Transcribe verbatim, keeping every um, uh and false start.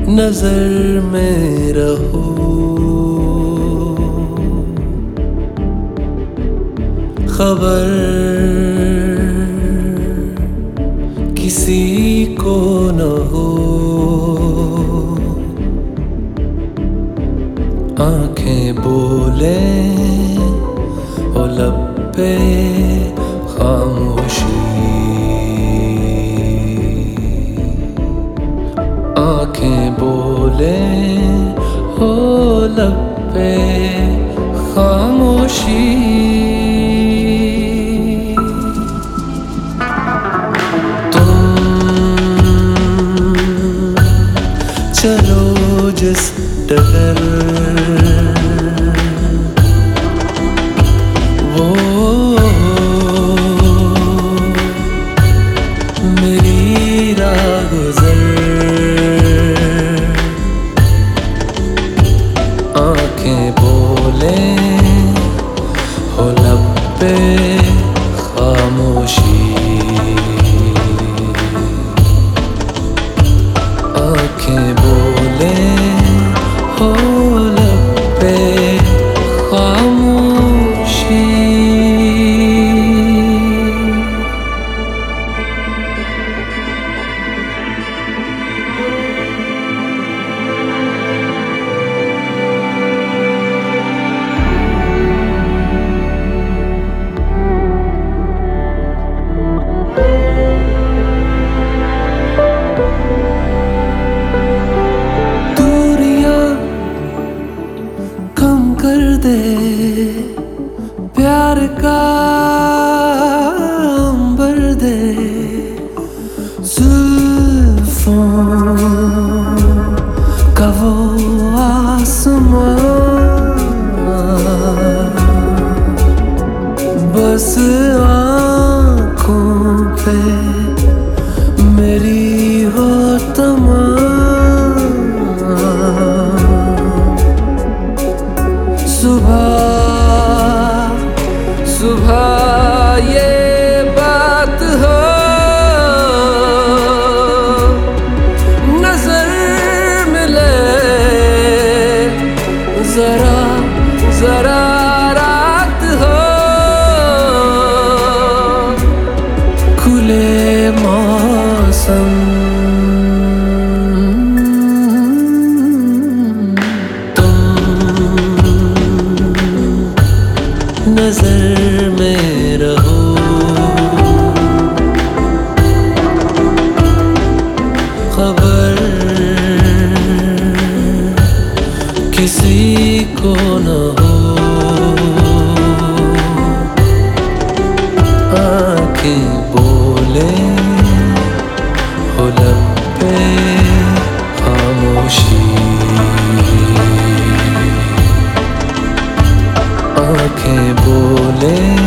नजर में रहो, खबर किसी को न हो। आंखें बोले ओ लब पे खामोशी, आंखें बोले हो लब पे खामोशी। चलो जिस डगर वो मेरी राह गुजर, आंखें बोले हो लब पे खामोशी, आंखें बोले हो लब पे खामोशी। कर दे प्यार का अंबर दे, जुल्फों का वो आसमां, बस आँखों पे मेरी हो तमा। सुबह सुबह ये बात हो, नजर मिले जरा जरा रात हो, खुले मौसम नजर में रहो, खबर किसी को न हो। आंखें बोले हो लब पे खामोशी, आंखें बोले